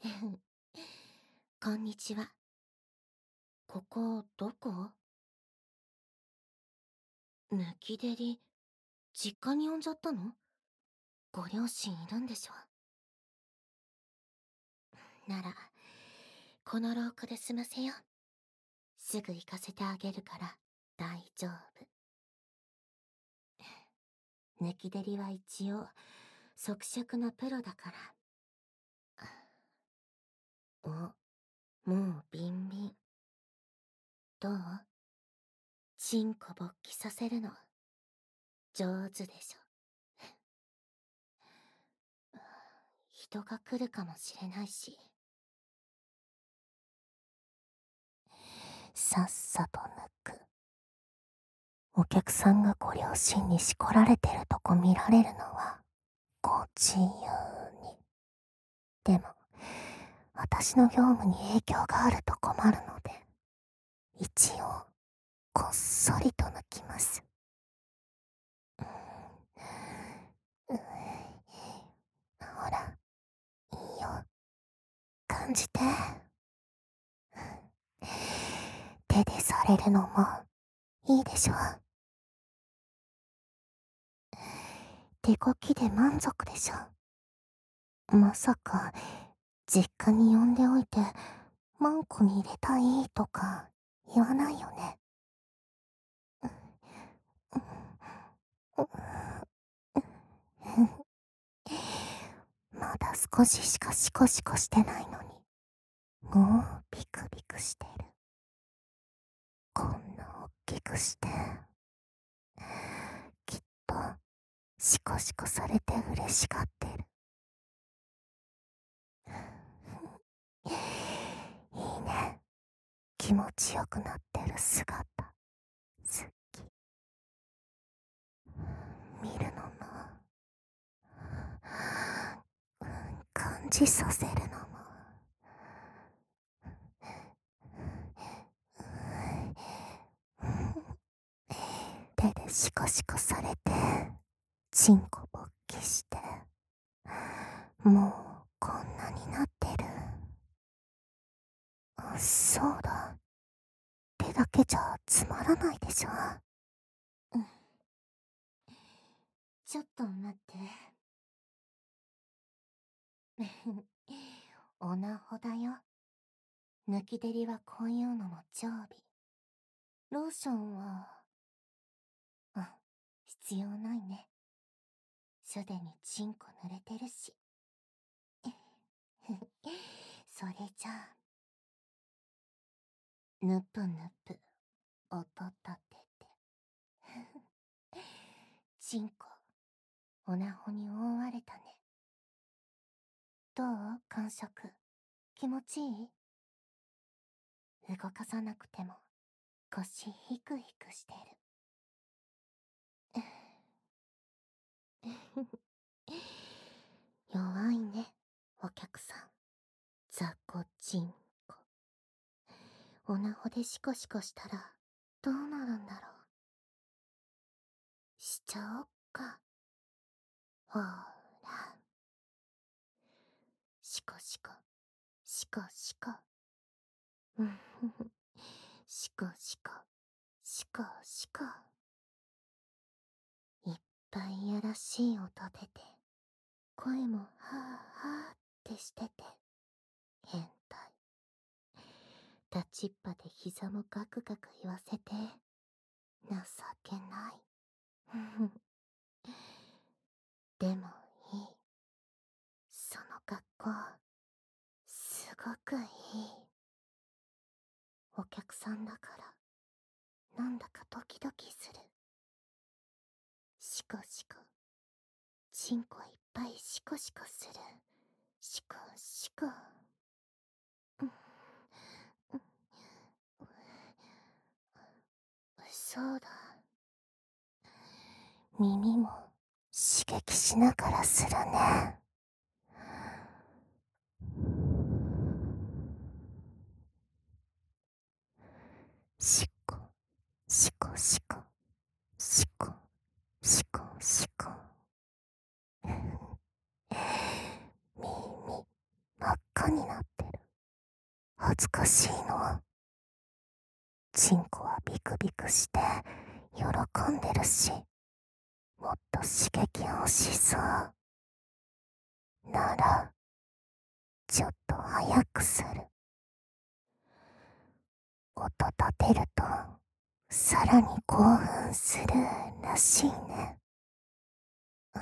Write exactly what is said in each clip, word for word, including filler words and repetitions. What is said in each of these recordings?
こんにちは。ここ、どこ？抜きデリ、実家に呼んじゃったの？ご両親いるんでしょ？なら、この廊下で済ませよう。すぐ行かせてあげるから大丈夫。抜きデリは一応、即尺のプロだから。お、もうビンビン。どう？チンコ勃起させるの、上手でしょ？人が来るかもしれないし。さっさと抜く。お客さんがご両親にしこられてるとこ見られるのはご自由に。でも、私の業務に影響があると困るので、一応、こっそりと抜きます。うん、ほら、いいよ。感じて。手でされるのもいいでしょ？手こきで満足でしょ？まさか、実家に呼んでおいて、マンコに入れたいとか言わないよね。まだ少ししかシコシコしてないのに、もうビクビクしてる。こんな大きくして、きっとシコシコされて嬉しがってる。いいね。気持ちよくなってる姿、好き。見るのも、感じさせるのも。手でシコシコされて、チンコ勃起して、もうこんなになってる。あ、そうだ。手だけじゃつまらないでしょ。うん。ちょっと待って。おなほだよ。抜きデリはこういうのも常備。ローションは、うん、必要ないね。すでにチンコ濡れてるし。それじゃあ、ぬぷぬぷ、音立てて。チンコ、おなほに覆われたね。どう？感触。気持ちいい？動かさなくても腰ヒクヒクしてる。弱いね、お客さん。雑魚チンコ。おなほでシコシコしたらどうなるんだろう。しちゃおっか。ほーら。シコシコ、シコシコ。うんふふ。シコシコ、シコシコ。いっぱいやらしい音出て、声もはぁはぁってしてて、変態。立ちっぱで膝もガクガク言わせて、情けない。でもいい。その格好、すごくいい。お客さんだから、なんだかドキドキする。シコシコ。チンコいっぱいシコシコする。シコシコ。うん、うん、そうだ。耳も刺激しながらするね。シコ、シコシコ、シコ、シコシコ。耳、真っ赤になっの？チンコはビクビクして喜んでるし、もっと刺激欲しそう。なら、ちょっと早くする。音立てると、さらに興奮するらしいね。うん、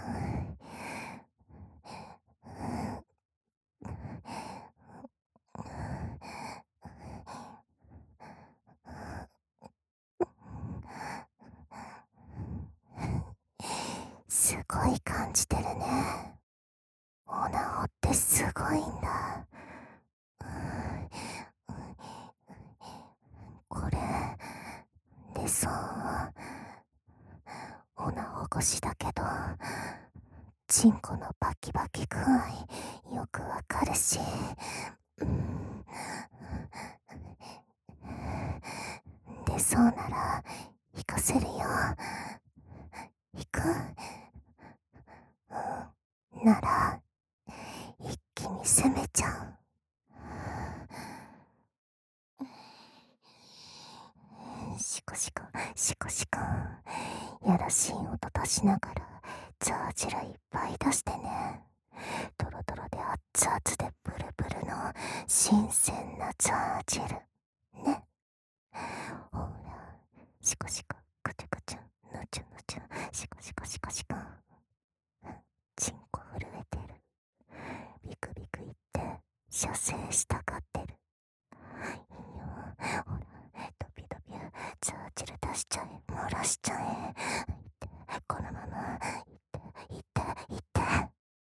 すごい感じてるね。オナホってすごいんだ。うん、これ、でそう、オナホ越しだけど、チンコのバキバキ具合よくわかるし、うん、でそうなら引かせるよ。引く、うん、なら一気に攻めちゃう。シコシコシコシコ、やらしい音出しながらザージルいっぱい出してね。トロトロで熱々でブルブルの新鮮なザージルね。ほら、シコシコクチュクチュヌチュヌチュ、シコシコシコシコ、チンコ震えてる。ビクビク言って射精したがってる。いいよ、ほら、ドビドビザージル出しちゃえ、漏らしちゃえ。このまま行って行って行って。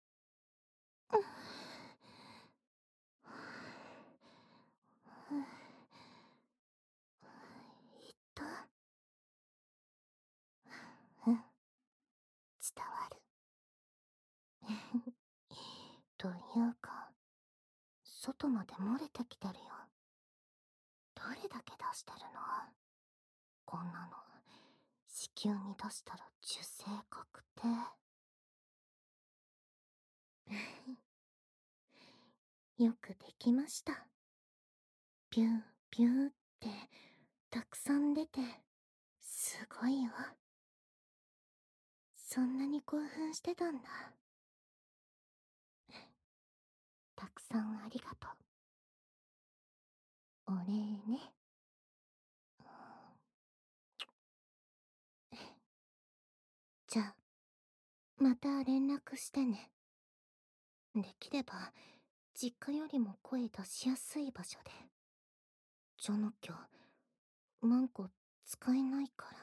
いった。うん、伝わる。というか、外まで漏れてきてるよ。どれだけ出してるの？こんなの、子宮に出したら受精確定。よくできました。ピューピューってたくさん出て、すごいわ。そんなに興奮してたんだ。たくさんありがとう。お礼ね。じゃあ、また連絡してね。できれば、実家よりも声出しやすい場所で。じゃなきゃ、マンコ使えないから。